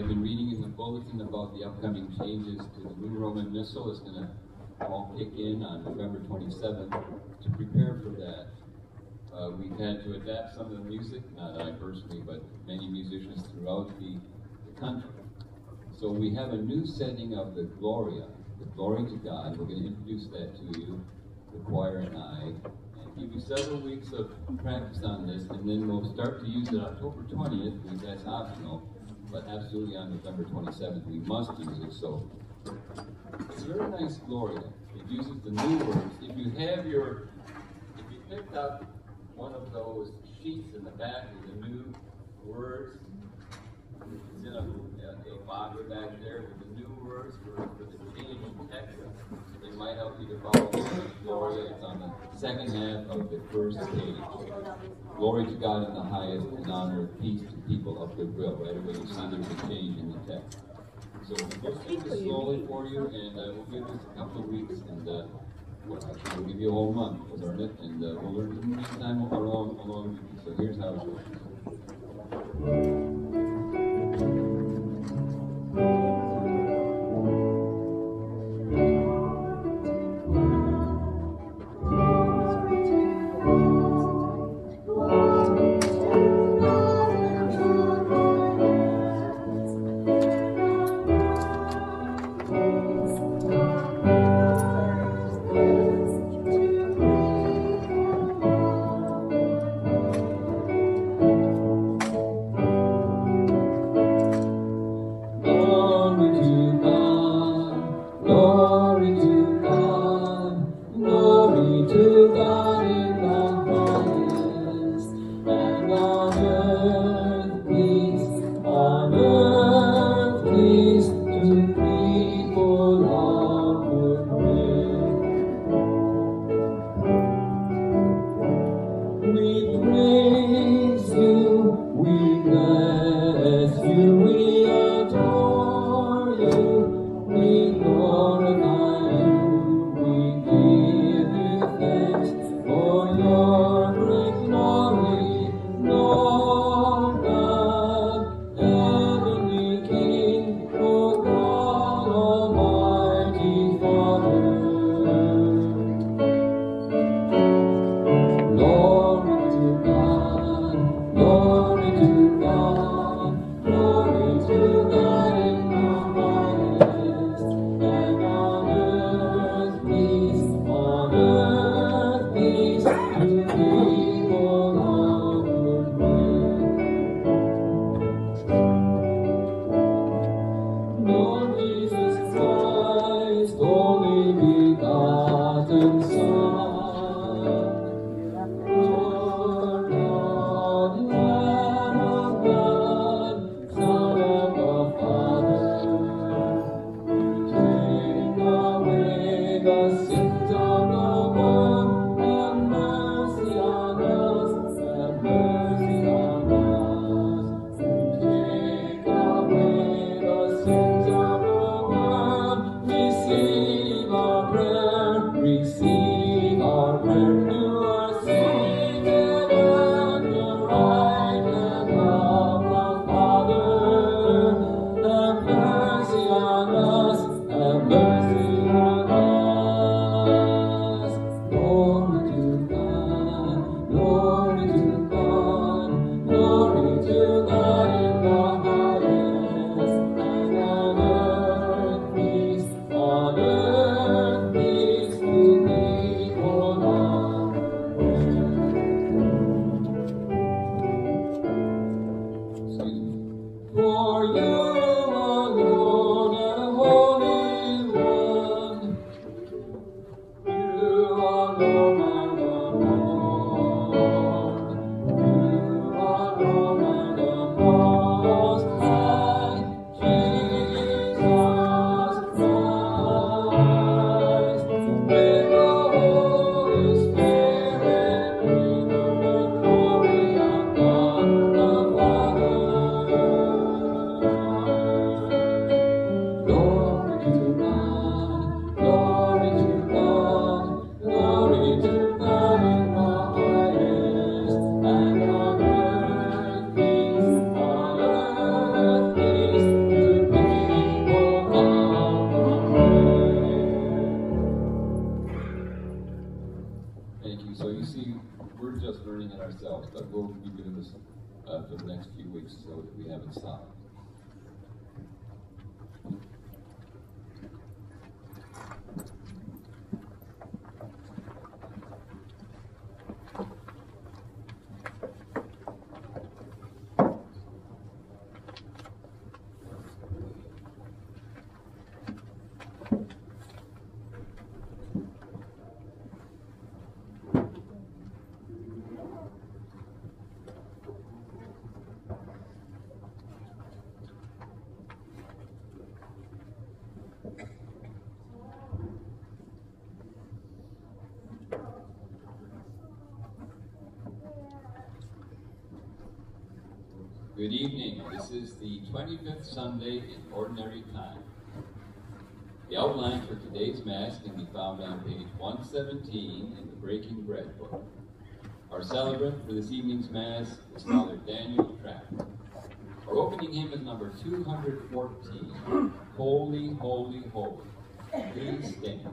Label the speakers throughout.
Speaker 1: have been reading in the bulletin about the upcoming changes to the New Roman Missal. It's going to all kick in on November 27th. To prepare for that, we've had to adapt some of the music, not I personally, but many musicians throughout the country. So we have a new setting of the Gloria, the Glory to God. We're going to introduce that to you, the choir and I, and give you several weeks of practice on this, and then we'll start to use it October 20th, because that's optional, but absolutely on November 27th we must use it. So it's a very nice Gloria. It uses the new words. If you picked up one of those sheets in the back with the new words, it's in a box back there with the new words for the change in text. They might help you to follow the Gloria. It's on the second half of the first page. Glory to God in the highest, and honor and peace to people of goodwill. Right away you see there's a change in the text. So we'll do this slowly for you, and we'll give this a couple of weeks, and actually we'll give you a whole month to learn it, and we'll learn it in the meantime along with you. So here's how it goes.
Speaker 2: To
Speaker 1: for the next few weeks so that we have it solved. Good evening. This is the 25th Sunday in Ordinary Time. The outline for today's Mass can be found on page 117 in the Breaking Bread book. Our celebrant for this evening's Mass is Father Daniel Trapp. Our opening hymn is number 214, Holy, Holy, Holy. Please stand.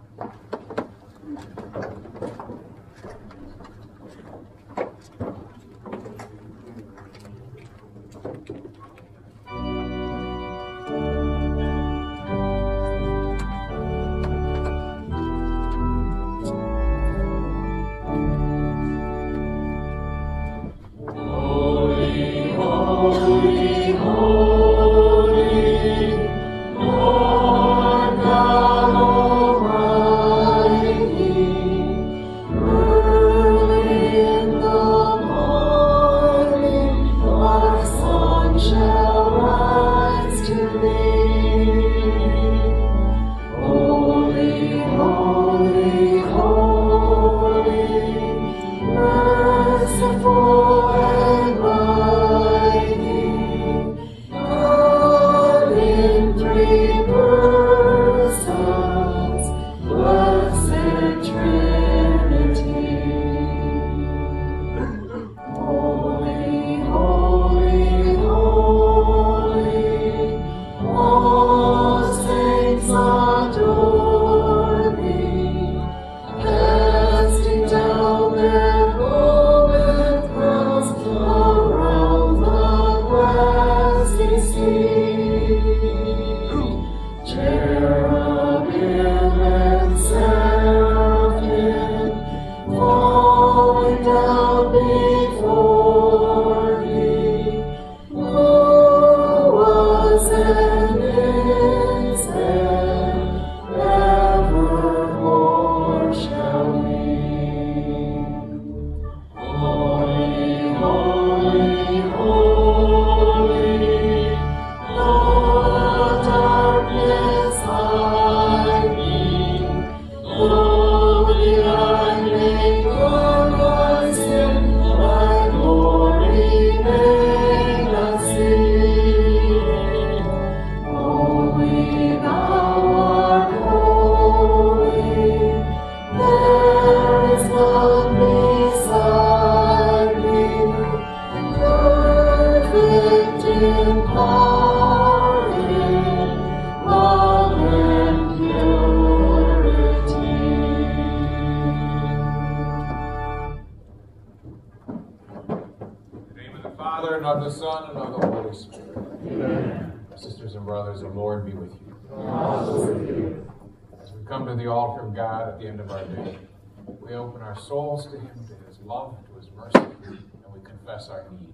Speaker 2: of the Son, and of the Holy Spirit. Amen. Sisters and brothers, the Lord be with you. Also with you. As we come to the altar of God at the end of our day, we open our souls to Him, to His love, to His mercy, and we confess our need.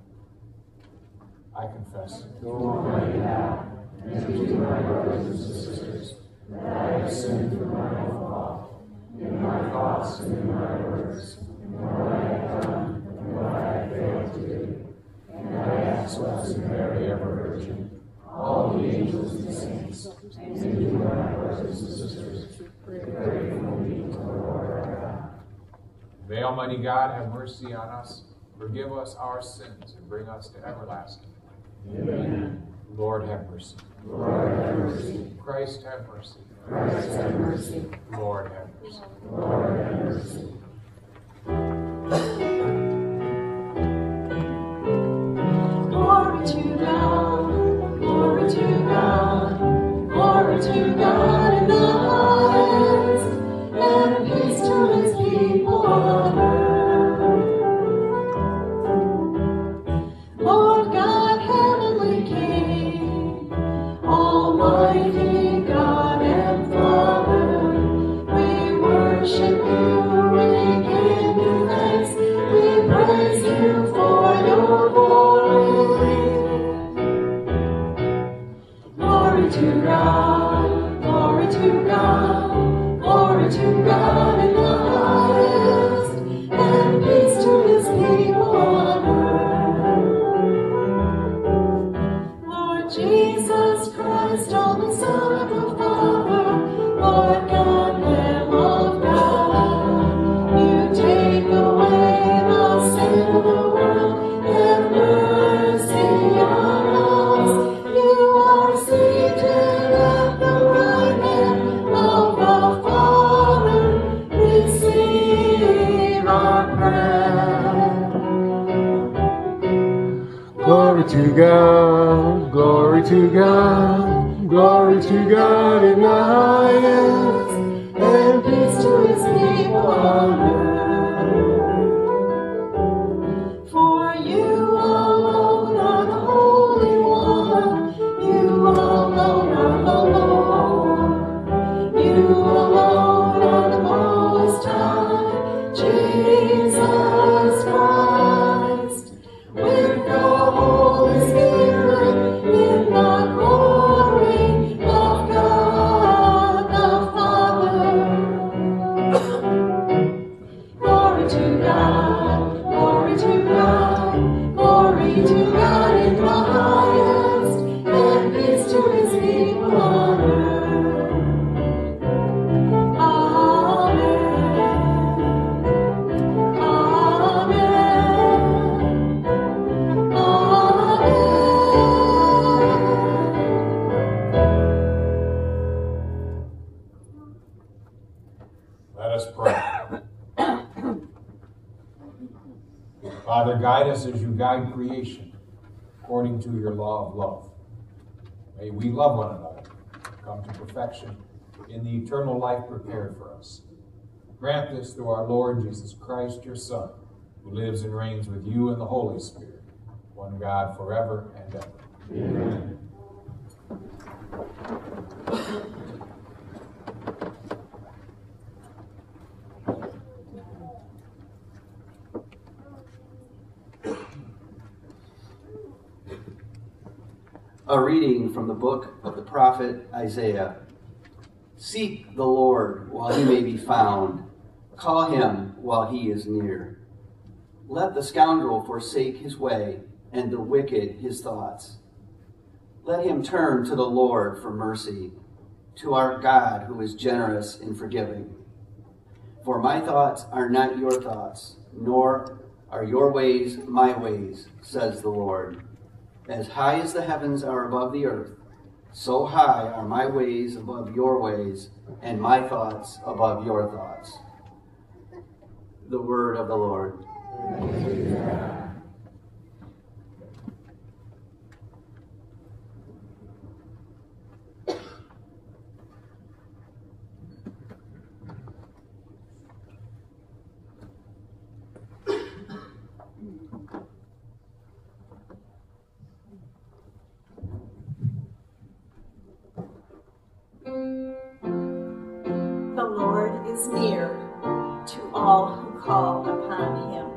Speaker 2: I confess,
Speaker 3: Almighty God, and to my brothers and sisters, that I have sinned through my own fault, in my thoughts and in my words, in what I have done and what I have failed to do. And I ask Blessed Mary, ever Virgin, all the angels and saints, and you, my brothers and sisters, pray for me to the Lord our God.
Speaker 2: May Almighty God have mercy on us, forgive us our sins, and bring us to everlasting life.
Speaker 3: Amen.
Speaker 2: Lord have mercy.
Speaker 3: Lord have mercy.
Speaker 2: Christ have mercy.
Speaker 3: Christ have mercy.
Speaker 2: Lord have mercy.
Speaker 3: Lord have mercy.
Speaker 4: Glory to God, glory to God, glory to God in the highest, and peace to His people on earth. to God, glory to God, glory to God in the highest, and peace to his people on earth. Lord Jesus Christ, only Son of the Father, Lord God, Lamb of God, you take away the sin of the world, have mercy on us. You are seated at the right hand of the Father, receive our prayer.
Speaker 3: Glory to God, glory to God, glory to God in the highest,
Speaker 4: And peace to his people on earth. For you alone are the Holy One, you alone are the Lord, you alone are the Most High, Jesus Christ, with the Holy Spirit in the glory of God the Father. Glory to God, glory to God, glory to God in the highest, and peace to his people on earth. Amen. Amen. Amen.
Speaker 2: Let us pray. Father, guide us as you guide creation, according to your law of love. May we love one another, come to perfection in the eternal life prepared for us. Grant this through our Lord Jesus Christ, your Son, who lives and reigns with you in the Holy Spirit, one God forever and ever. Amen.
Speaker 5: A reading from the book of the prophet Isaiah. Seek the Lord while he may be found. Call him while he is near. Let the scoundrel forsake his way, and the wicked his thoughts. Let him turn to the Lord for mercy, to our God who is generous in forgiving. For my thoughts are not your thoughts, nor are your ways my ways, says the Lord. As high as the heavens are above the earth, so high are my ways above your ways, and my thoughts above your thoughts. The word of the Lord.
Speaker 4: The Lord is near to all who call upon him.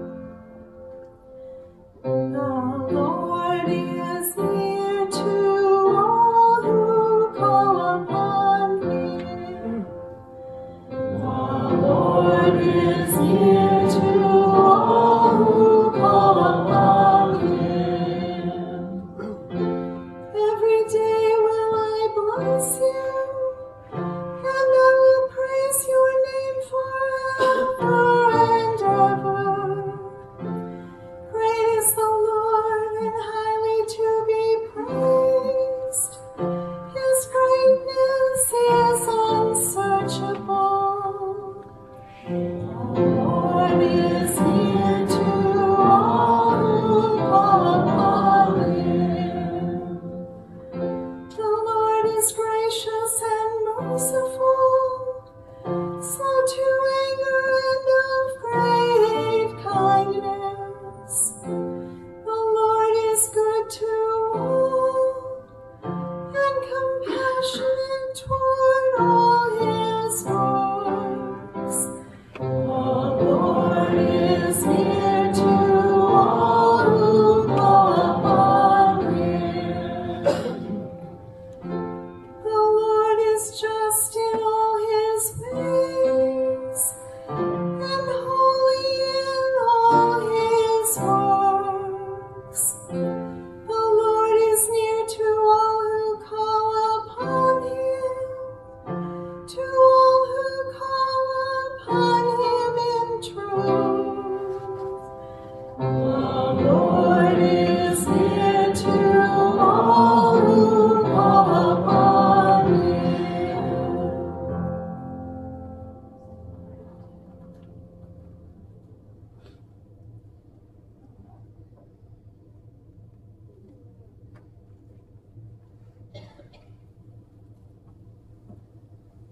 Speaker 4: The Lord is near to all who call upon him. The Lord is near to all who call upon him. Every day will I bless you. And I will praise your name forever and ever. Great is the Lord and highly to be praised. His greatness is unsearchable. The Lord is near to all who call upon him. The Lord is gracious and merciful, slow to anger and of great kindness. The Lord is good to all, and compassionate toward all his works. The Lord is near to all who call upon him.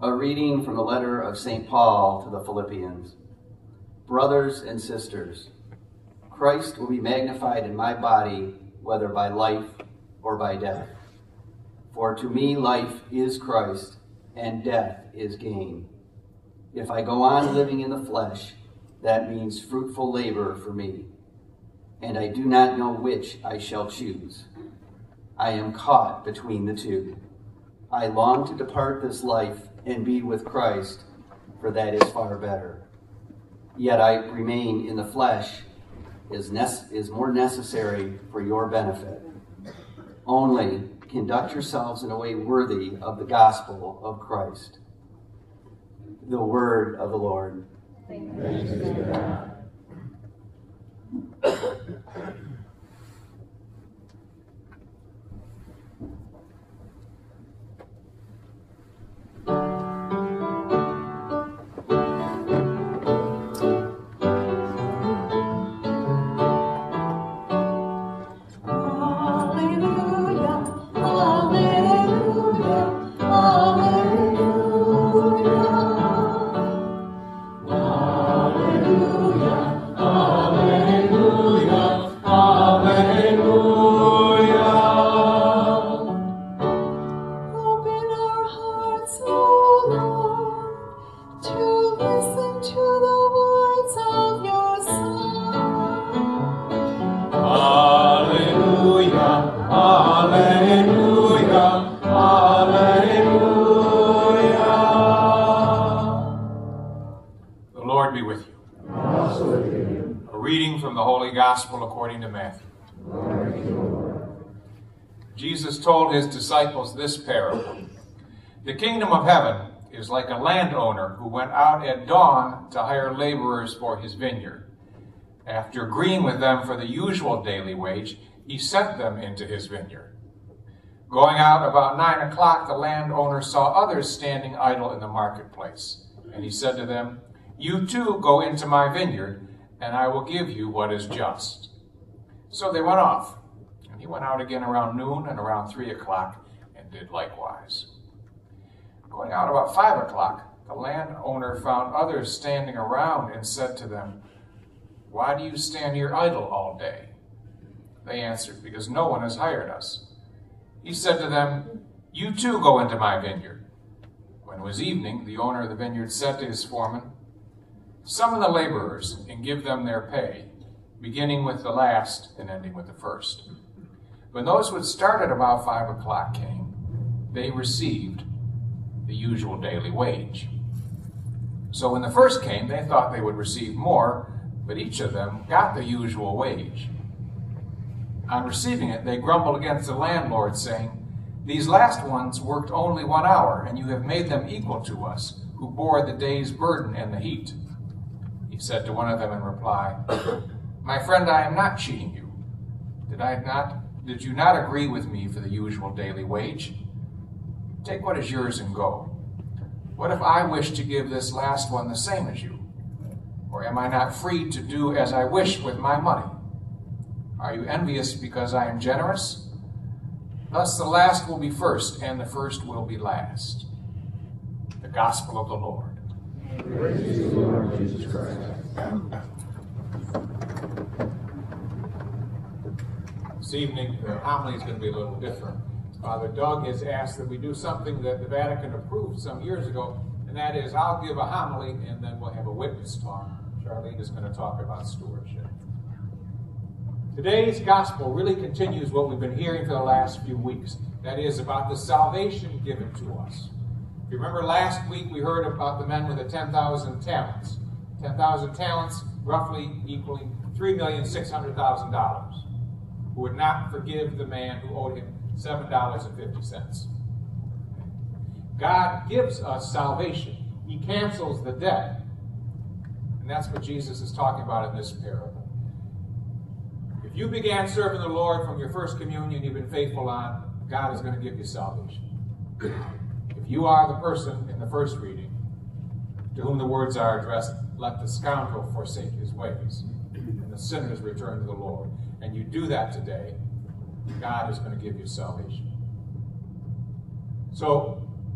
Speaker 5: A reading from the letter of St. Paul to the Philippians. Brothers and sisters, Christ will be magnified in my body, whether by life or by death. For to me life is Christ, and death is gain. If I go on living in the flesh, that means fruitful labor for me, and I do not know which I shall choose. I am caught between the two. I long to depart this life and be with Christ, for that is far better. Yet I remain in the flesh is more necessary for your benefit. Only conduct yourselves in a way worthy of the gospel of Christ. The word of the Lord.
Speaker 3: Thanks be to God.
Speaker 2: Jesus told his disciples this parable. The kingdom of heaven is like a landowner who went out at dawn to hire laborers for his vineyard. After agreeing with them for the usual daily wage, he sent them into his vineyard. Going out about 9 o'clock, the landowner saw others standing idle in the marketplace. And he said to them, "You too go into my vineyard, and I will give you what is just." So they went off. He went out again around noon and around 3 o'clock and did likewise. Going out about 5 o'clock, the landowner found others standing around and said to them, "Why do you stand here idle all day?" They answered, "Because no one has hired us." He said to them, "You too go into my vineyard." When it was evening, the owner of the vineyard said to his foreman, "Summon the laborers and give them their pay, beginning with the last and ending with the first." When those who had started about 5 o'clock came, they received the usual daily wage. So when the first came, they thought they would receive more, but each of them got the usual wage. On receiving it, they grumbled against the landlord, saying, "These last ones worked only 1 hour, and you have made them equal to us, who bore the day's burden and the heat." He said to one of them in reply, "My friend, I am not cheating you. Did you not agree with me for the usual daily wage? Take what is yours and go. What if I wish to give this last one the same as you? Or am I not free to do as I wish with my money? Are you envious because I am generous? Thus the last will be first, and the first will be last." The Gospel of the Lord.
Speaker 3: Praise to you, Lord Jesus Christ.
Speaker 2: This evening, the homily is going to be a little different. Father Doug has asked that we do something that the Vatican approved some years ago, and that is I'll give a homily and then we'll have a witness talk. Charlene is going to talk about stewardship. Today's gospel really continues what we've been hearing for the last few weeks. That is about the salvation given to us. If you remember last week we heard about the men with the 10,000 talents. 10,000 talents roughly equaling $3,600,000. Who would not forgive the man who owed him $7.50. God gives us salvation. He cancels the debt. And that's what Jesus is talking about in this parable. If you began serving the Lord from your first communion you've been faithful on, God is going to give you salvation. If you are the person in the first reading to whom the words are addressed, "Let the scoundrel forsake his ways, and the sinners return to the Lord," and you do that today, God is going to give you salvation. So,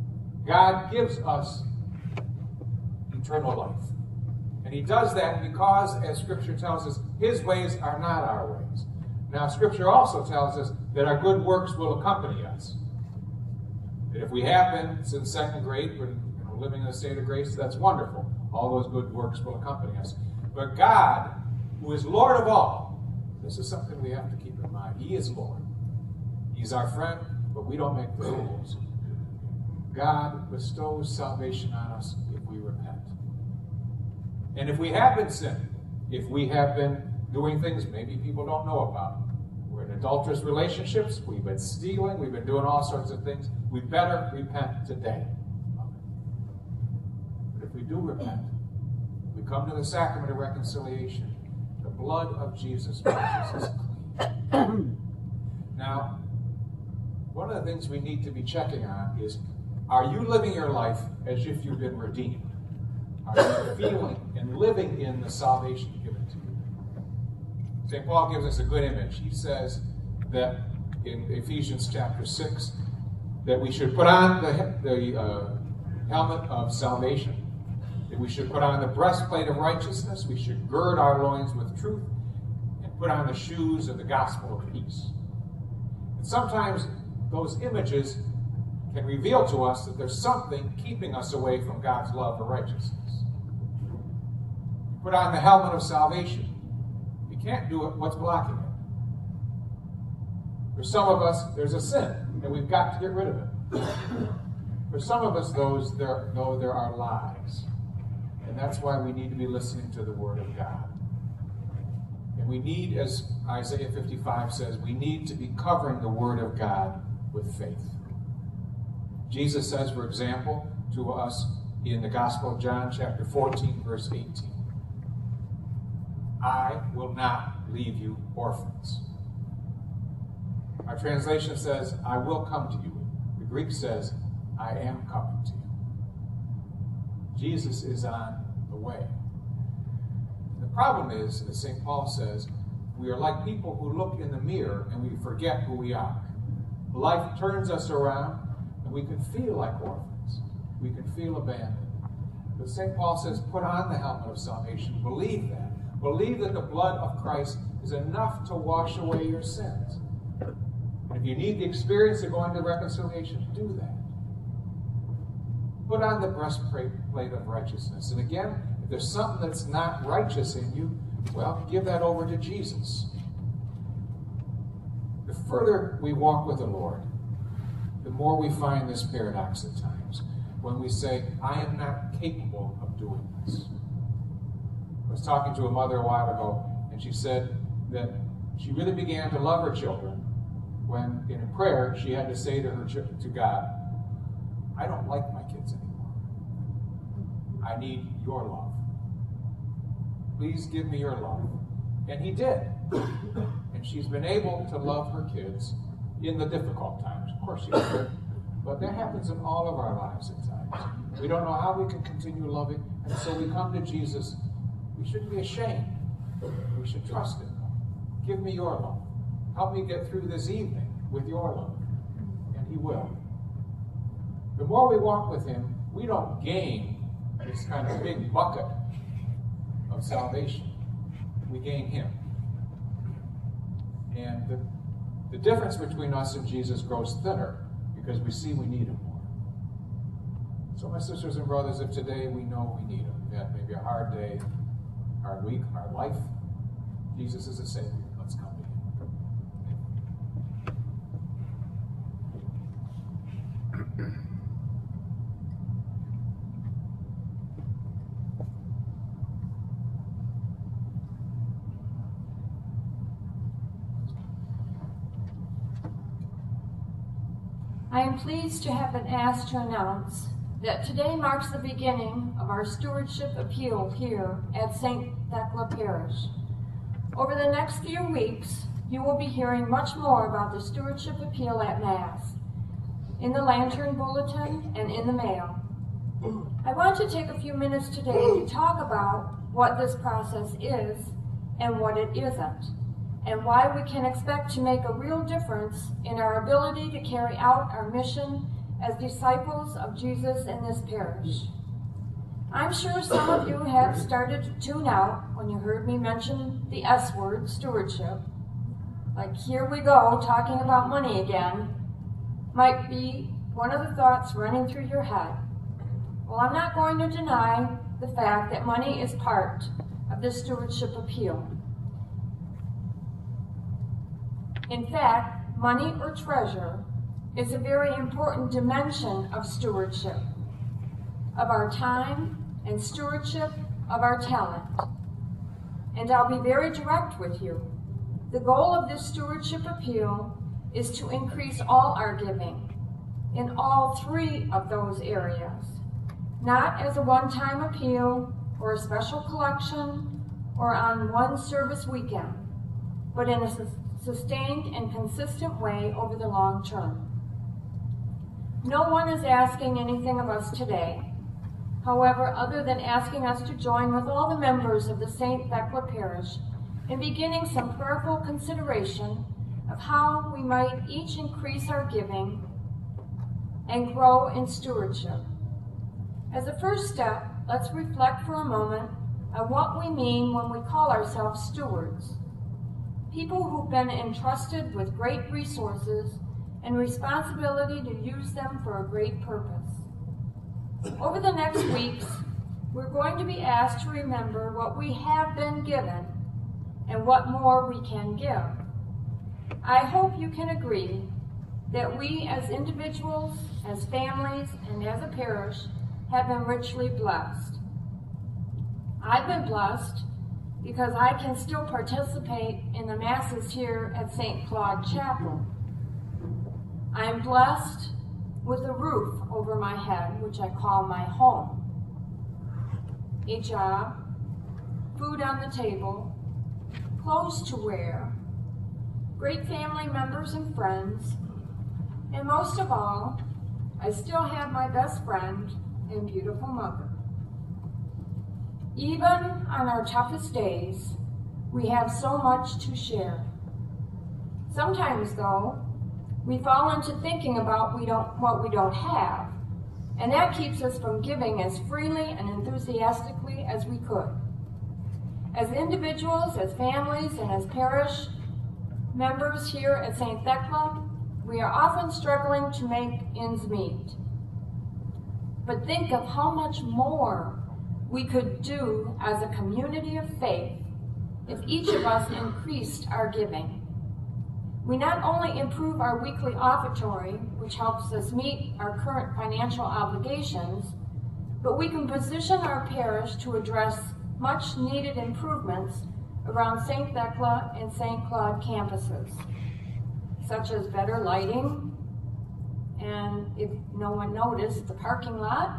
Speaker 2: God gives us eternal life. And he does that because, as Scripture tells us, his ways are not our ways. Now, Scripture also tells us that our good works will accompany us. That if we have been since second grade, we're living in a state of grace, that's wonderful. All those good works will accompany us. But God, who is Lord of all, this is something we have to keep in mind. He is Lord. He's our friend, but we don't make the rules. God bestows salvation on us if we repent. And if we have been sinning, if we have been doing things maybe people don't know about, we're in adulterous relationships, we've been stealing, we've been doing all sorts of things, we better repent today. But if we do repent, we come to the sacrament of reconciliation, the blood of Jesus washes us clean. Now, one of the things we need to be checking on is, are you living your life as if you've been redeemed? Are you feeling and living in the salvation given to you? St. Paul gives us a good image. He says that in Ephesians chapter 6, that we should put on the helmet of salvation, that we should put on the breastplate of righteousness, we should gird our loins with truth, and put on the shoes of the gospel of peace. And sometimes those images can reveal to us that there's something keeping us away from God's love or righteousness. Put on the helmet of salvation. You can't do it. What's blocking it? For some of us, there's a sin, and we've got to get rid of it. For some of us, there are lies. And that's why we need to be listening to the Word of God. And we need, as Isaiah 55 says, we need to be covering the Word of God with faith. Jesus says, for example, to us in the Gospel of John, chapter 14, verse 18, I will not leave you orphans. Our translation says, I will come to you. The Greek says, I am coming to you. Jesus is on the way. The problem is, as St. Paul says, we are like people who look in the mirror and we forget who we are. Life turns us around and we can feel like orphans. We can feel abandoned. But St. Paul says, put on the helmet of salvation. Believe that. Believe that the blood of Christ is enough to wash away your sins. And if you need the experience of going to reconciliation, do that. Put on the breastplate of righteousness. And again, if there's something that's not righteous in you, well, give that over to Jesus. The further we walk with the Lord, the more we find this paradox at times. When we say, I am not capable of doing this. I was talking to a mother a while ago, and she said that she really began to love her children when, in a prayer, she had to say to God, I don't like my kids anymore. I need your love. Please give me your love. And he did. And she's been able to love her kids in the difficult times. Of course she did. But that happens in all of our lives at times. We don't know how we can continue loving, and so we come to Jesus. We shouldn't be ashamed. We should trust him. Give me your love. Help me get through this evening with your love. And he will. The more we walk with him, we don't gain this kind of big bucket of salvation. We gain him. And the difference between us and Jesus grows thinner because we see we need him more. So my sisters and brothers, if today we know we need him, we've had maybe a hard day, hard week, hard life, Jesus is a Savior. Let's come to him.
Speaker 3: I am pleased to have been asked to announce that today marks the beginning of our stewardship appeal here at St. Thecla Parish. Over the next few weeks, you will be hearing much more about the stewardship appeal at Mass, in the Lantern Bulletin, and in the mail. I want to take a few minutes today to talk about what this process is and what it isn't, and why we can expect to make a real difference in our ability to carry out our mission
Speaker 6: as disciples of Jesus in this parish. I'm sure some of you have started to tune out when you heard me mention the S word, stewardship. Like, here we go, talking about money again, might be one of the thoughts running through your head. Well, I'm not going to deny the fact that money is part of the stewardship appeal. In fact, money or treasure is a very important dimension of stewardship, of our time and stewardship of our talent. And I'll be very direct with you. The goal of this stewardship appeal is to increase all our giving in all three of those areas, not as a one-time appeal or a special collection or on one service weekend, but in a sustained and consistent way over the long term. No one is asking anything of us today, however, other than asking us to join with all the members of the St. Thecla Parish in beginning some prayerful consideration of how we might each increase our giving and grow in stewardship. As a first step, let's reflect for a moment on what we mean when we call ourselves stewards. People who've been entrusted with great resources and responsibility to use them for a great purpose. Over the next weeks, we're going to be asked to remember what we have been given and what more we can give. I hope you can agree that we as individuals, as families, and as a parish have been richly blessed. I've been blessed because I can still participate in the Masses here at St. Claude Chapel. I am blessed with a roof over my head, which I call my home, a job, food on the table, clothes to wear, great family members and friends, and most of all, I still have my best friend and beautiful mother. Even on our toughest days, we have so much to share. Sometimes, though, we fall into thinking about what we don't have, and that keeps us from giving as freely and enthusiastically as we could. As individuals, as families, and as parish members here at St. Thecla, we are often struggling to make ends meet. But think of how much more we could do as a community of faith if each of us increased our giving. We not only improve our weekly offertory, which helps us meet our current financial obligations, but we can position our parish to address much needed improvements around St. Thecla and St. Claude campuses, such as better lighting, and if no one noticed, the parking lot,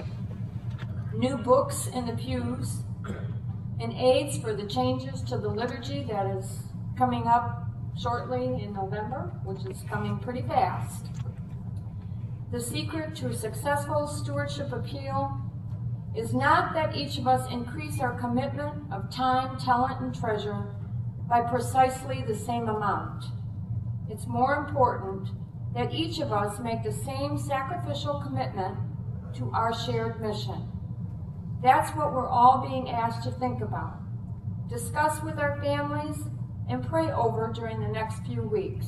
Speaker 6: new books in the pews, and aids for the changes to the liturgy that is coming up shortly in November, which is coming pretty fast. The secret to a successful stewardship appeal is not that each of us increase our commitment of time, talent, and treasure by precisely the same amount. It's more important that each of us make the same sacrificial commitment to our shared mission. That's what we're all being asked to think about, discuss with our families, and pray over during the next few weeks.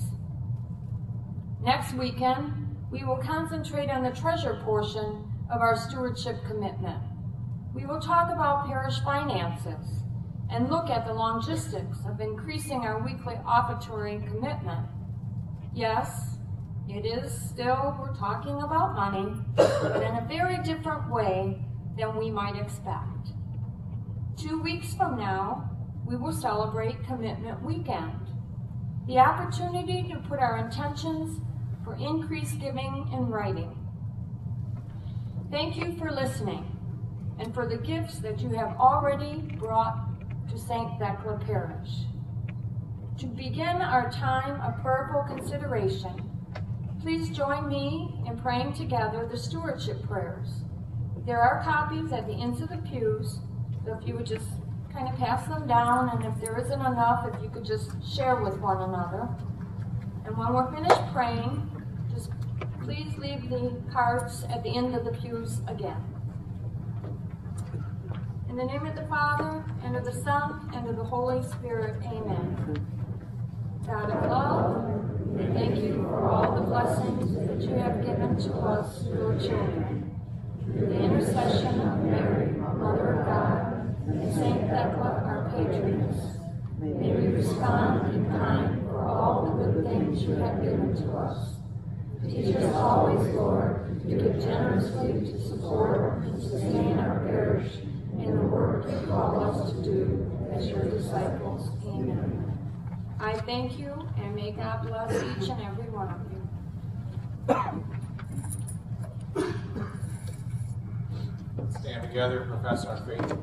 Speaker 6: Next weekend, we will concentrate on the treasure portion of our stewardship commitment. We will talk about parish finances and look at the logistics of increasing our weekly offertory commitment. Yes, it is still, we're talking about money, but in a very different way than we might expect. 2 weeks from now, we will celebrate Commitment Weekend, the opportunity to put our intentions for increased giving in writing. Thank you for listening and for the gifts that you have already brought to St. Thecla Parish. To begin our time of prayerful consideration, please join me in praying together the stewardship prayers. There are copies at the ends of the pews, so if you would just kind of pass them down, and if there isn't enough, if you could just share with one another. And when we're finished praying, just Please leave the cards at the end of the pews again. In the name of the Father, and of the Son, and of the Holy Spirit, amen. God of love, we thank you for all the blessings that you have given to us, your children. Through the intercession of Mary, Mother of God, and Saint Thecla, our patroness, may we respond in kind for all the good things you have given to us. Teach us always, Lord, to give generously to support and sustain our parish in the work you call us to do as your disciples. Amen. I thank you, and may God bless each and every one of you.
Speaker 2: Stand together and profess our faith.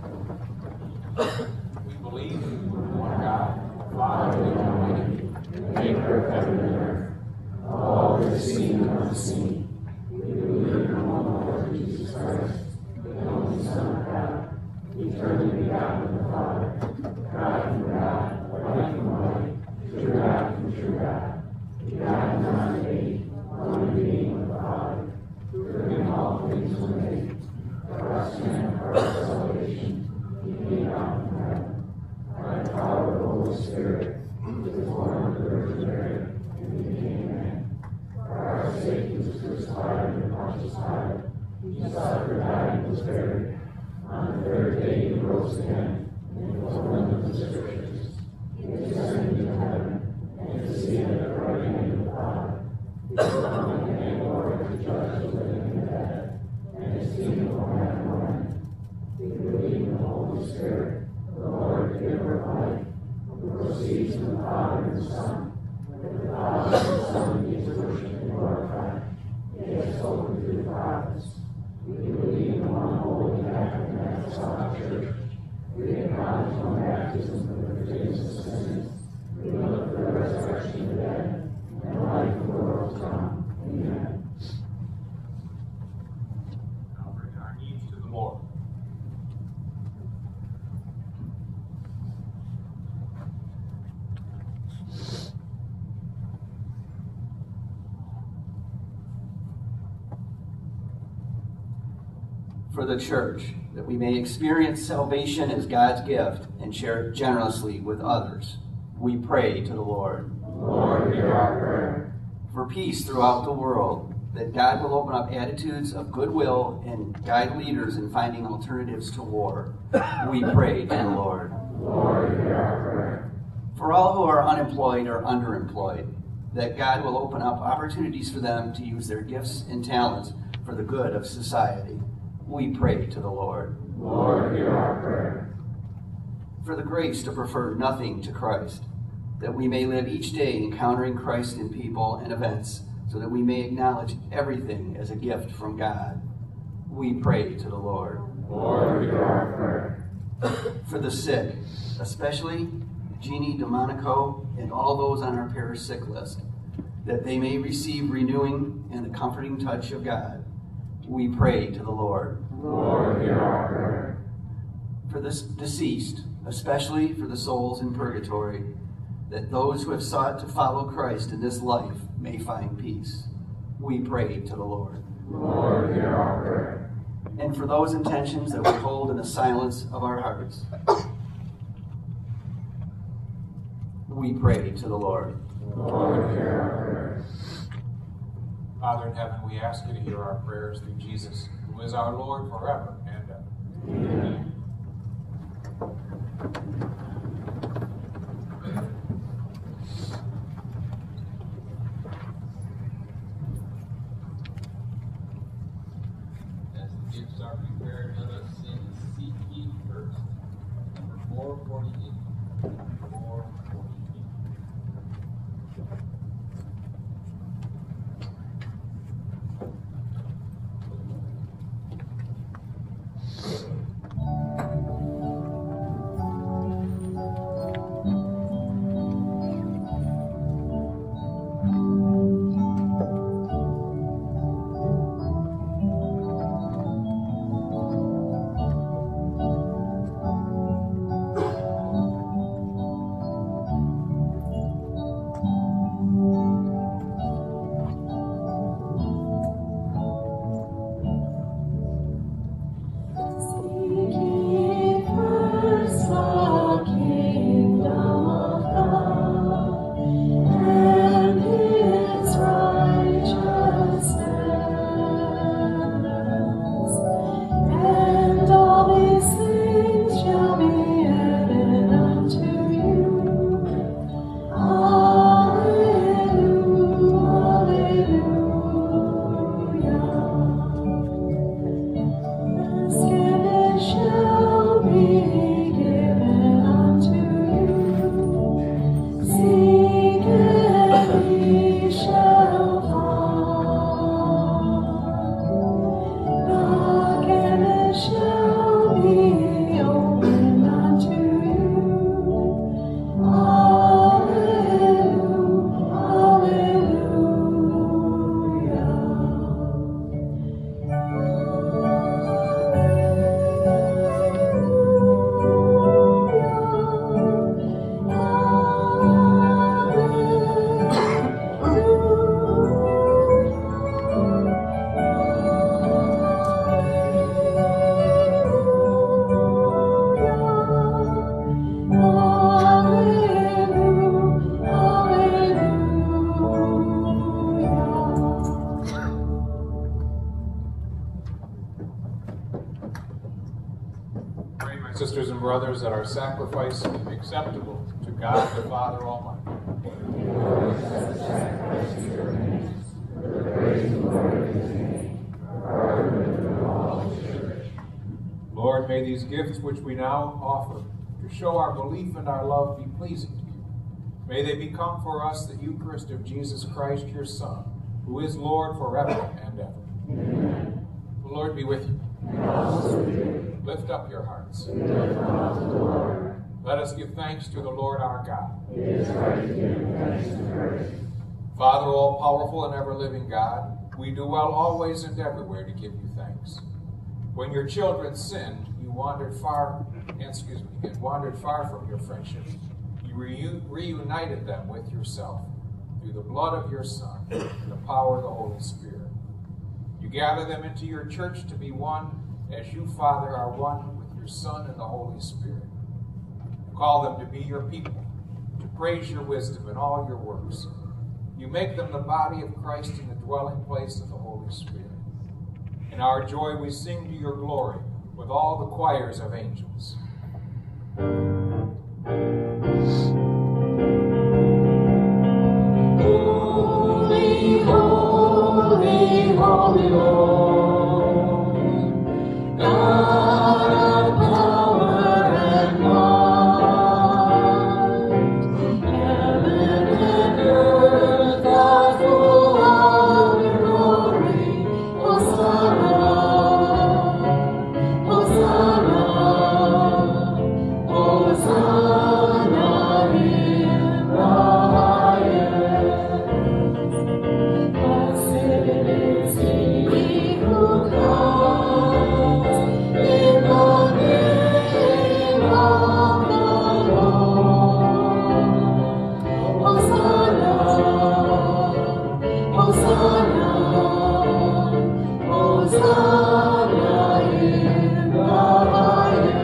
Speaker 2: We believe in one God, Father Almighty, maker of heaven and earth, all that is seen and unseen. We believe in one Lord Jesus Christ, the only Son of God, eternally begotten of the Father, God from God, light from light, true God from true God, begotten not made, one being with the Father, through whom all things were made. For us men, for our salvation, he came down from heaven. By the power of the Holy Spirit, he was born of the Virgin Mary, and became man. For our sake he was crucified under Pontius Pilate. He suffered, died, and was buried. On the third day he rose again, and fulfillment of the Scriptures. He descended into heaven, and is seated at the right hand of the Father. He is coming again, Lord, to judge the living and the dead, and his kingdom will have no end. We believe in the Holy Spirit, the Lord, the giver of life, who proceeds from the Father and the Son. With the Father and the Son he is worshipped and glorified. He has spoken through the prophets. We believe in one holy Catholic and Apostolic Church. We acknowledge one baptism for the forgiveness of sins. We look for the resurrection of the dead and the life of the world to come. Amen. Now bring our needs to the Lord.
Speaker 5: For the church, that we may experience salvation as God's gift and share it generously with others, we pray to the Lord.
Speaker 2: Lord, hear our prayer.
Speaker 5: For peace throughout the world, that God will open up attitudes of goodwill and guide leaders in finding alternatives to war, we pray to the Lord.
Speaker 2: Lord, hear our prayer.
Speaker 5: For all who are unemployed or underemployed, that God will open up opportunities for them to use their gifts and talents for the good of society, we pray to the Lord.
Speaker 2: Lord, hear our prayer.
Speaker 5: For the grace to prefer nothing to Christ, that we may live each day encountering Christ in people and events, so that we may acknowledge everything as a gift from God, we pray to the Lord.
Speaker 2: Lord, hear our prayer.
Speaker 5: For the sick, especially Jeannie DeMonico and all those on our parish sick list, that they may receive renewing and the comforting touch of God, we pray to the Lord.
Speaker 2: Lord, hear our prayer.
Speaker 5: For the deceased, especially for the souls in purgatory, that those who have sought to follow Christ in this life may find peace, we pray to the Lord.
Speaker 2: Lord, hear our prayer.
Speaker 5: And for those intentions that we hold in the silence of our hearts, we pray to the Lord.
Speaker 2: Lord, hear our prayer. Father in heaven, we ask you to hear our prayers through Jesus, who is our Lord forever and ever. Amen.
Speaker 1: As the gifts are prepared, let us sing Seek Ye First, number 448. 448.
Speaker 2: Sisters and brothers, that our sacrifice be acceptable to God the Father Almighty. Lord, may these gifts which we now offer to show our belief and our love be pleasing to you. May they become for us the Eucharist of Jesus Christ, your Son, who is Lord forever and ever. Amen. The Lord be with you. And also with you. Lift up your hearts. We lift them up to the Lord. Let us give thanks to the Lord our God. It is right to give him thanks and praise. Father, all-powerful and ever-living God, we do well always and everywhere to give you thanks. When your children sinned, you wandered far from your friendship. You reunited them with yourself through the blood of your Son and the power of the Holy Spirit. You gather them into your church to be one, as you, Father, are one with your Son and the Holy Spirit. You call them to be your people, to praise your wisdom in all your works. You make them the body of Christ in the dwelling place of the Holy Spirit. In our joy we sing to your glory with all the choirs of angels.
Speaker 4: Holy, holy, holy Lord, God of power and might, heaven and earth are full of your glory. Hosanna, Hosanna, Hosanna in the highest. Blessed is he who comes in the name of the Lord. Hosanna, Hosanna, Hosanna in the highest.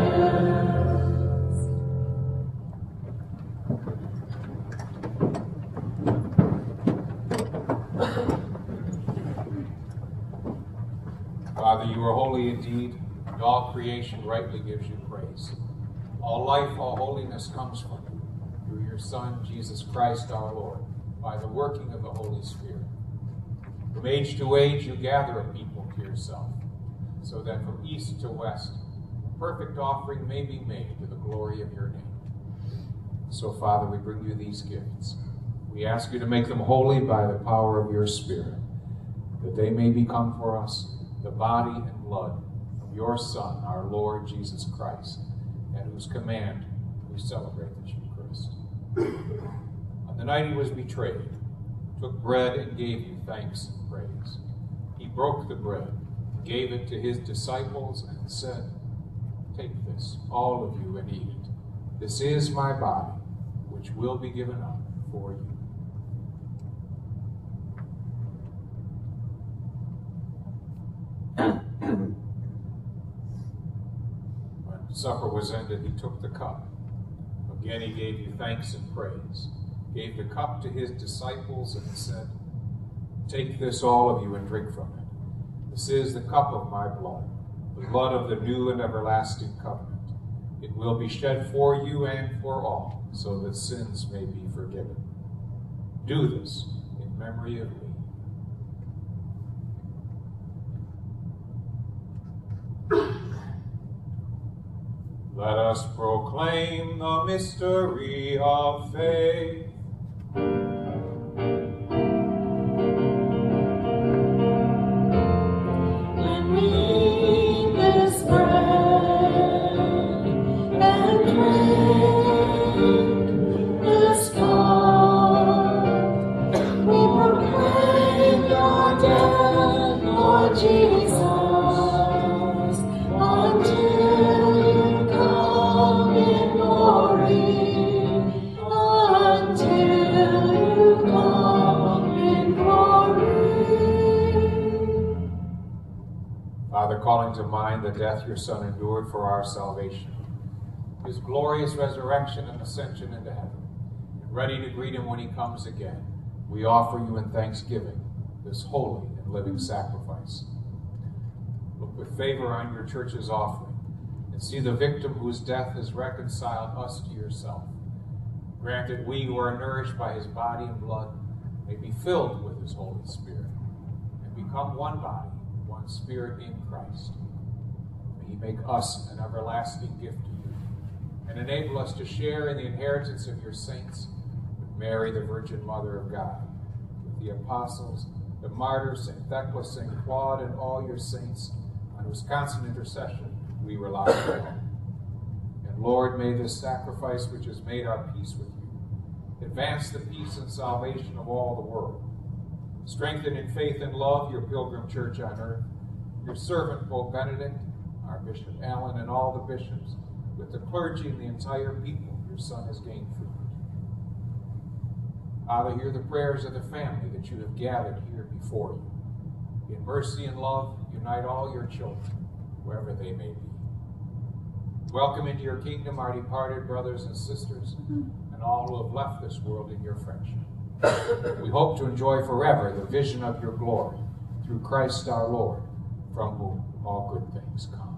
Speaker 2: Father, you are holy indeed, and all creation rightly gives you praise. All life, all holiness comes from you, through your Son, Jesus Christ our Lord, by the working of the Holy Spirit. From age to age you gather a people to yourself, so that from east to west a perfect offering may be made to the glory of your name. So, Father, we bring you these gifts. We ask you to make them holy by the power of your Spirit, that they may become for us the body and blood of your Son, our Lord Jesus Christ, at whose command we celebrate the Eucharist. On the night he was betrayed, he took bread and gave you thanks and praise. He broke the bread, gave it to his disciples, and said, "Take this, all of you, and eat it. This is my body, which will be given up for you." When supper was ended, he took the cup. Again he gave you thanks and praise, gave the cup to his disciples, and said, "Take this, all of you, and drink from it. This is the cup of my blood, the blood of the new and everlasting covenant. It will be shed for you and for all, so that sins may be forgiven. Do this in memory of me." Let us proclaim the mystery of faith.
Speaker 4: When we eat this bread and drink this cup, we proclaim your death, Lord Jesus, until you come in glory, until you come in glory.
Speaker 2: Father, calling to mind the death your Son endured for our salvation, his glorious resurrection and ascension into heaven, and ready to greet him when he comes again, we offer you in thanksgiving this holy and living sacrifice. Look with favor on your church's offering, and see the victim whose death has reconciled us to yourself. Grant that we who are nourished by his body and blood may be filled with his Holy Spirit and become one body, one spirit in Christ. May he make us an everlasting gift to you and enable us to share in the inheritance of your saints with Mary, the Virgin Mother of God, with the apostles, the martyrs, St. Thecla, St. Claude, and all your saints, on whose constant intercession we rely on. And Lord, may this sacrifice which has made our peace with you advance the peace and salvation of all the world. Strengthen in faith and love your pilgrim church on earth, your servant Pope Benedict, our Bishop Allen, and all the bishops, with the clergy and the entire people your Son has gained for you. Father, hear the prayers of the family that you have gathered here before you. In mercy and love, unite all your children, wherever they may be. Welcome into your kingdom our departed brothers and sisters, and all who have left this world in your friendship. We hope to enjoy forever the vision of your glory, through Christ our Lord, from whom all good things come.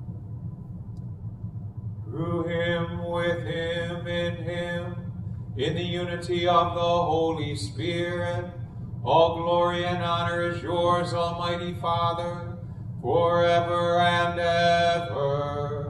Speaker 2: Through him, with him, in the unity of the Holy Spirit, all glory and honor is yours, Almighty Father, forever and ever.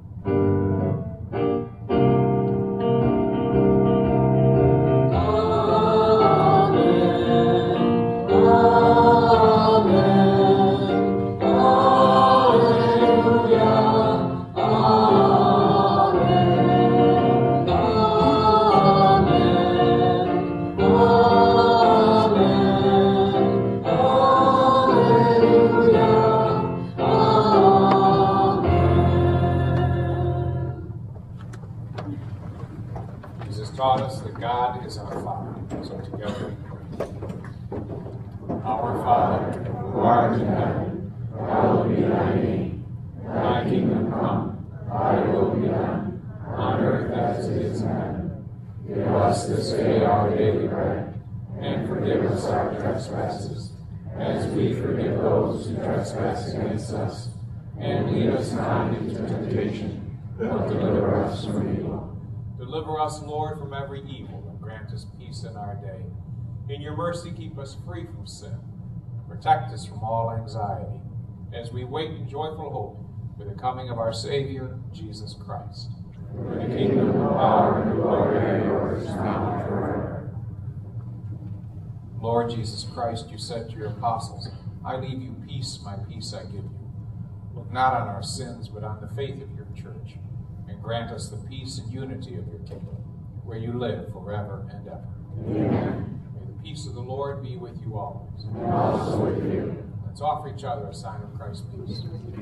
Speaker 2: Jesus taught us that God is our Father, so together we pray. Our Father, who art in heaven, hallowed be thy name. Thy kingdom come, thy will be done, on earth as it is in heaven. Give us this day our daily bread, and forgive us our trespasses, as we forgive those who trespass against us. And lead us not into temptation, but deliver us from evil. Deliver us, Lord, from every evil, and grant us peace in our day. In your mercy, keep us free from sin. Protect us from all anxiety, as we wait in joyful hope for the coming of our Savior, Jesus Christ. For the kingdom, the power, and the glory are yours, now and forever. Lord Jesus Christ, you said to your apostles, I leave you peace, my peace I give you. Look not on our sins, but on the faith of your church, and grant us the peace and unity of your kingdom, where you live forever and ever. Amen. May the peace of the Lord be with you always. And also with you. Let's offer each other a sign of Christ's peace.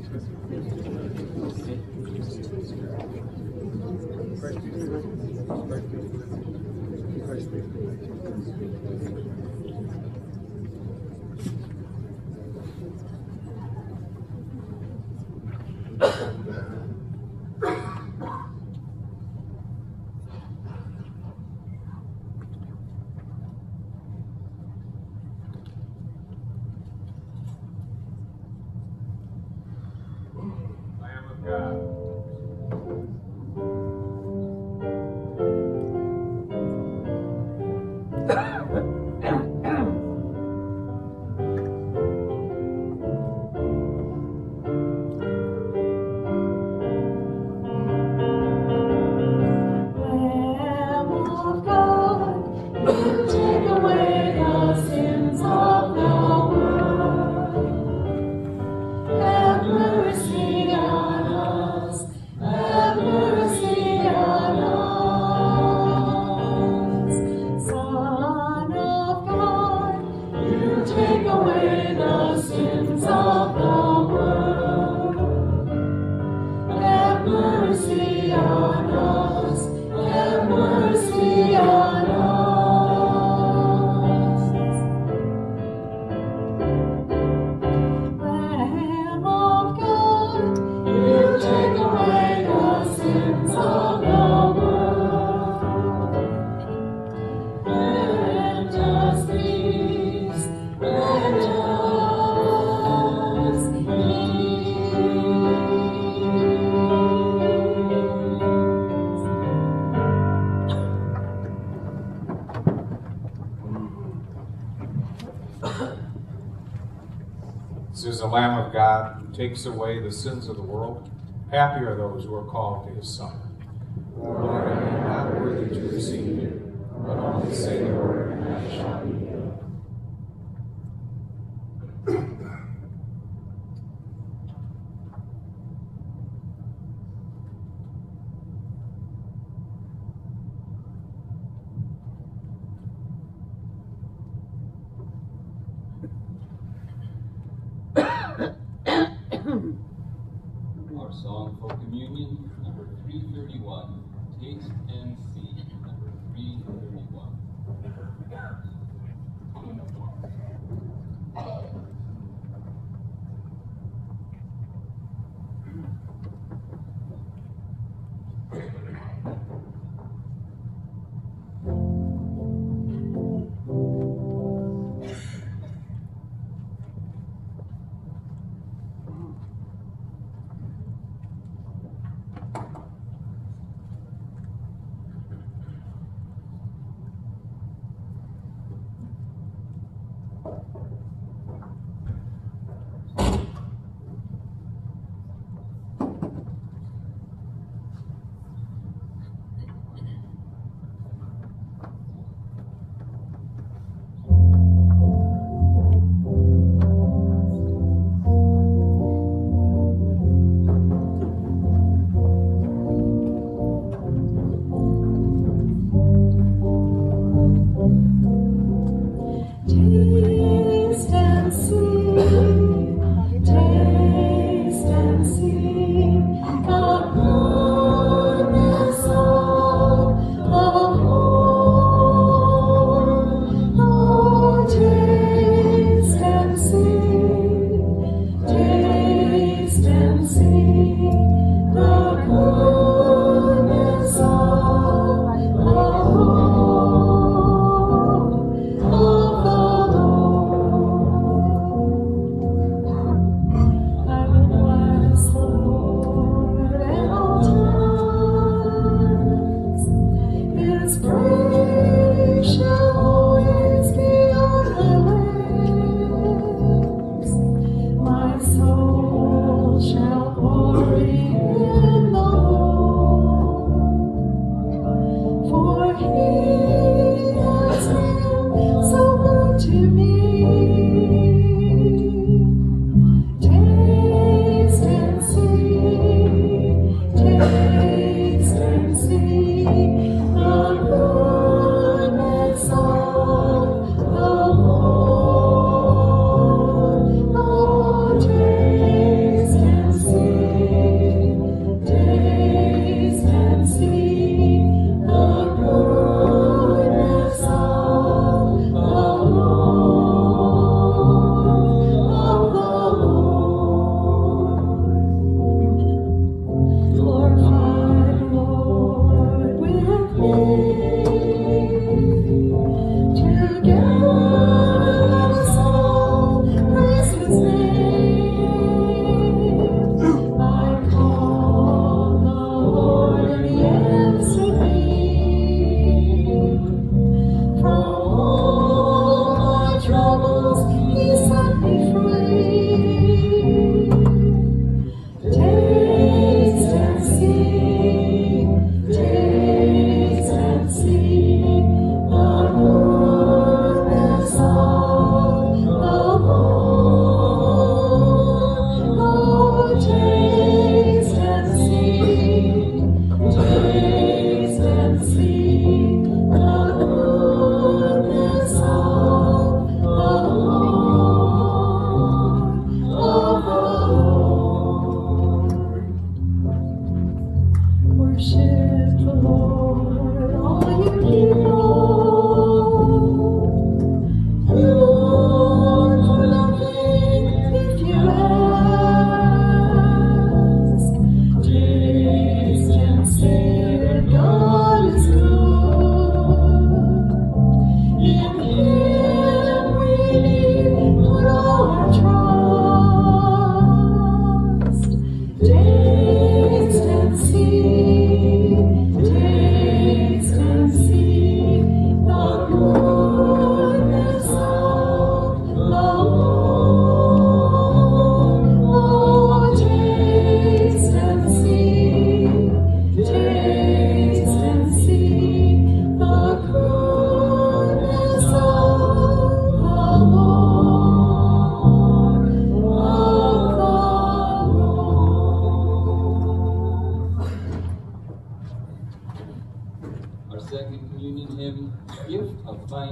Speaker 2: Lamb of God.
Speaker 4: Have mercy on us.
Speaker 2: This is the Lamb of God who takes away the sins of the world. Happy are those who are called to his Son.
Speaker 3: Lord, I am not worthy to receive you, but only say the word, and I shall be healed.
Speaker 1: Our song for communion, number 331, Taste and See, number 331.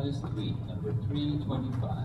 Speaker 1: Titus 3, number 325.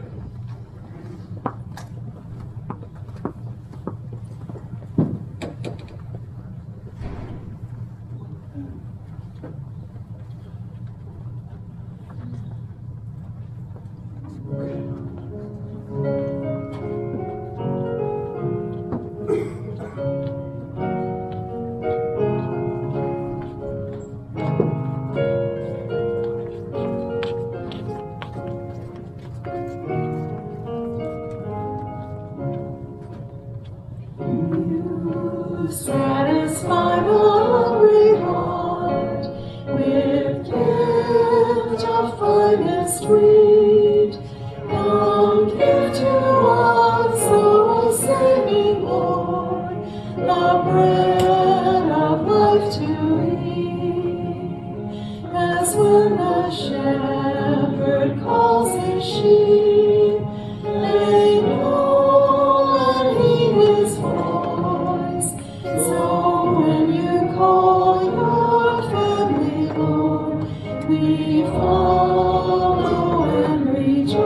Speaker 4: Satisfy the hungry heart with gift of finest wheat. Come give to us, O saving Lord, the bread of life to eat. As when the shepherd calls his sheep, they know and heed his voice. So when you call your family, Lord, we follow and rejoice.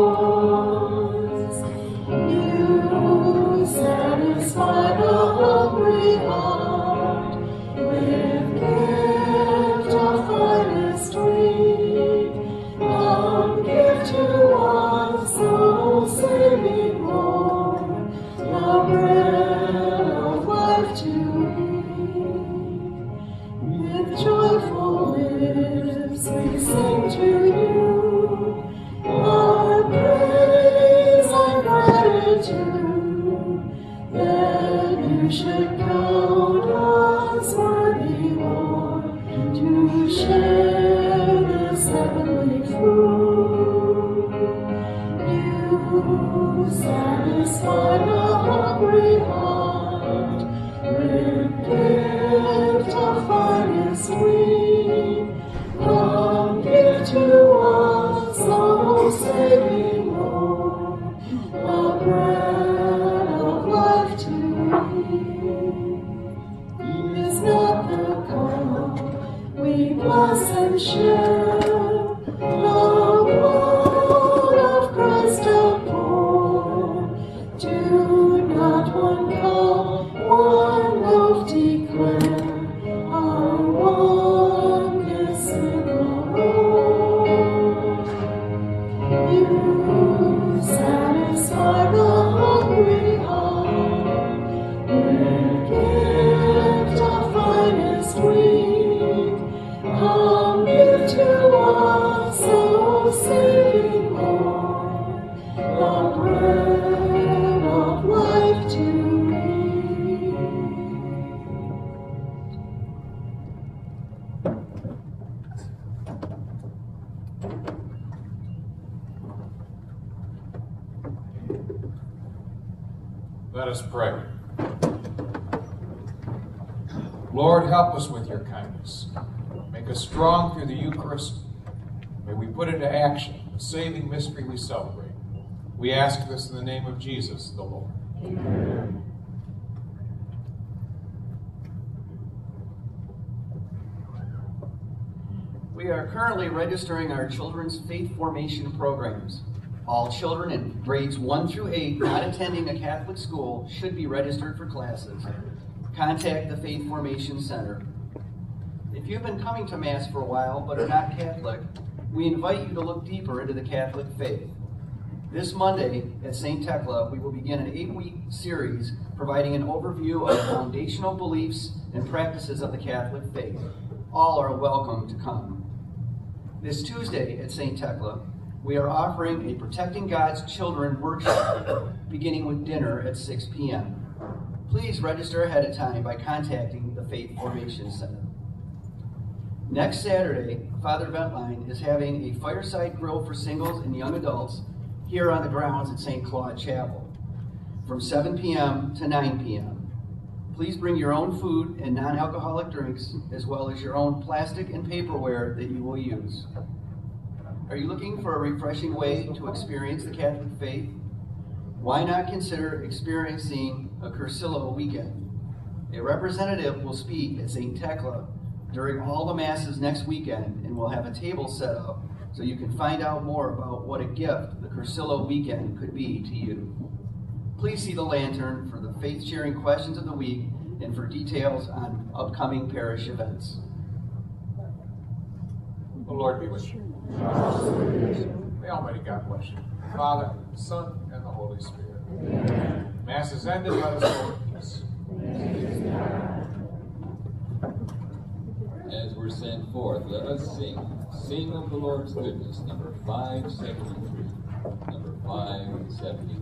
Speaker 4: You satisfy the hungry heart with gift of finest wheat. Come give to us, O saving Lord, the bread of life to eat. With joyful lips we sing to you our praise and gratitude, that you should count us worthy, Lord, to share this heavenly food. You satisfy the hungry heart with gift of finest wheat. Come give to us, O saving Lord, the bread of life to eat. Is not the cup we bless and share, the blood of Christ outpoured? Do not one cup, one loaf declare our oneness in the Lord? You satisfy the hungry heart with gift of finest wheat. Come give to us, O saving Lord, the bread of life to eat.
Speaker 2: Let us pray. Lord, help us with your kindness. Make us strong through the Eucharist. May we put into action the saving mystery we celebrate. We ask this in the name of Jesus, the Lord.
Speaker 3: Amen.
Speaker 5: We are currently registering our children's faith formation programs. All children in grades 1 through 8 not attending a Catholic school should be registered for classes. Contact the Faith Formation Center. If you've been coming to Mass for a while but are not Catholic, we invite you to look deeper into the Catholic faith. This Monday at St. Thecla, we will begin an 8-week series providing an overview of the foundational beliefs and practices of the Catholic faith. All are welcome to come. This Tuesday at St. Thecla, we are offering a Protecting God's Children workshop beginning with dinner at 6 p.m. Please register ahead of time by contacting the Faith Formation Center. Next Saturday, Father Ventline is having a fireside grill for singles and young adults here on the grounds at St. Claude Chapel from 7 p.m. to 9 p.m. Please bring your own food and non-alcoholic drinks, as well as your own plastic and paperware that you will use. Are you looking for a refreshing way to experience the Catholic faith? Why not consider experiencing a Cursillo weekend? A representative will speak at St. Thecla during all the Masses next weekend, and we'll have a table set up so you can find out more about what a gift the Cursillo weekend could be to you. Please see the lantern for the faith-sharing questions of the week and for details on upcoming parish events.
Speaker 2: The Lord be with you. May Almighty God bless you. Father, Son, and the Holy Spirit. Amen. Mass is ended. Let us go in peace.
Speaker 1: As we're sent forth, let us sing. Sing of the Lord's goodness, number 573. Number 573.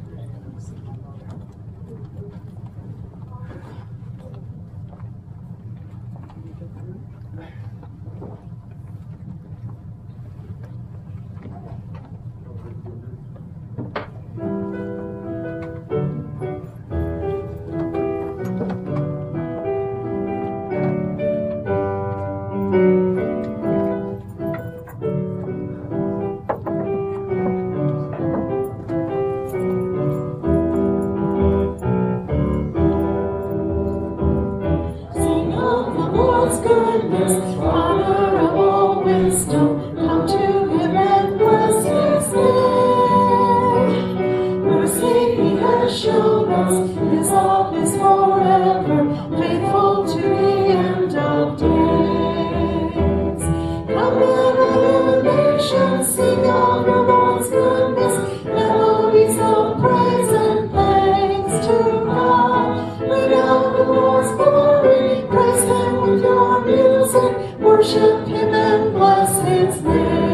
Speaker 4: Worship Him and bless His name.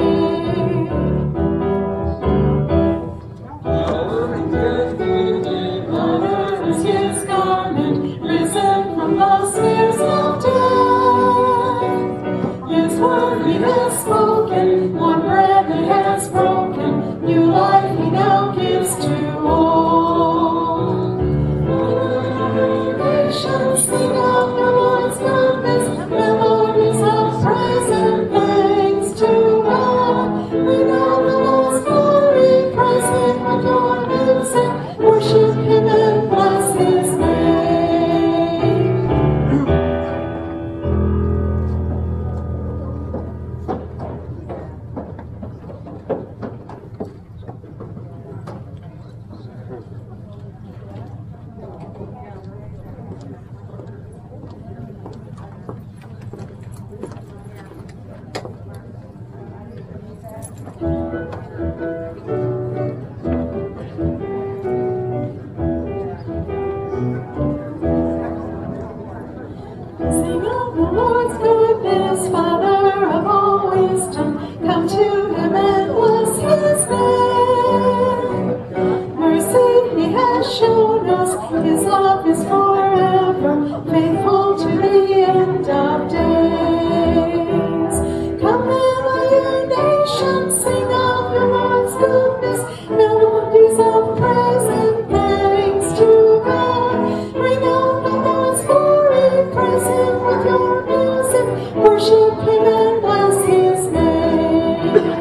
Speaker 4: Honor is His garment, risen from the spheres of death. His word He has spoken, one bread He has broken, new life He now gives to all. Nations sing of the Lord's goodness, melodies of praise and thanks to God. We know the Lord's glory, praise Him with your music, worship Him and bless His name. Sing of the Lord's goodness, Father of all wisdom, come to Him and bless His name. Mercy He has shown us, His love is forever, faithful to the end of days. Come and your nation, sing of the Lord's goodness, melodies of praise and thanks to God. Ring out the Lord's glory, praise Him with your music, worship Him and bless His name.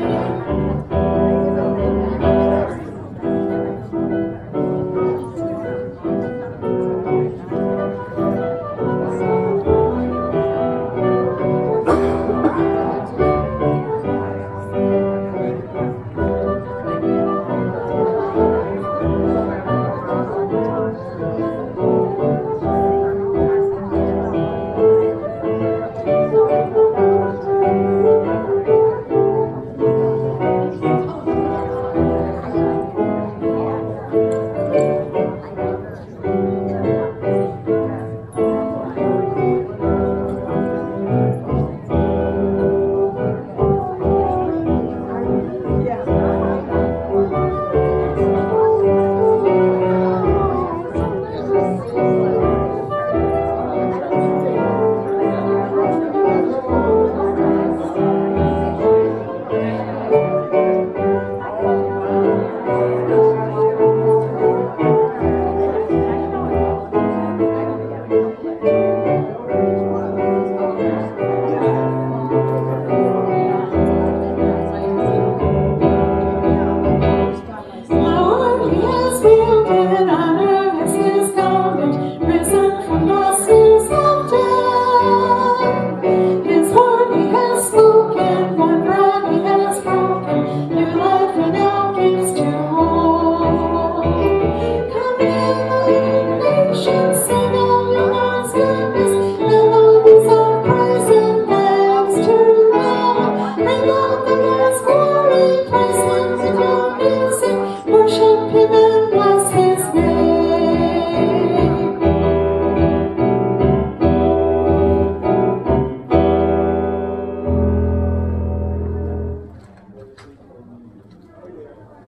Speaker 4: Amen.